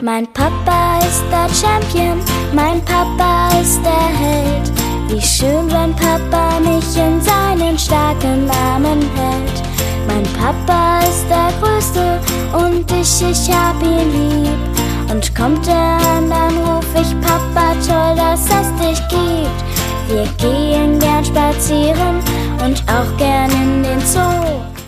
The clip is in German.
Mein Papa ist der Champion, mein Papa ist der Held. Wie schön, wenn Papa mich in seinen starken Armen hält. Mein Papa ist der Größte und ich hab ihn lieb. Und kommt er an, dann ruf ich Papa, toll, dass es dich gibt. Wir gehen gern spazieren und auch gern in den Zoo.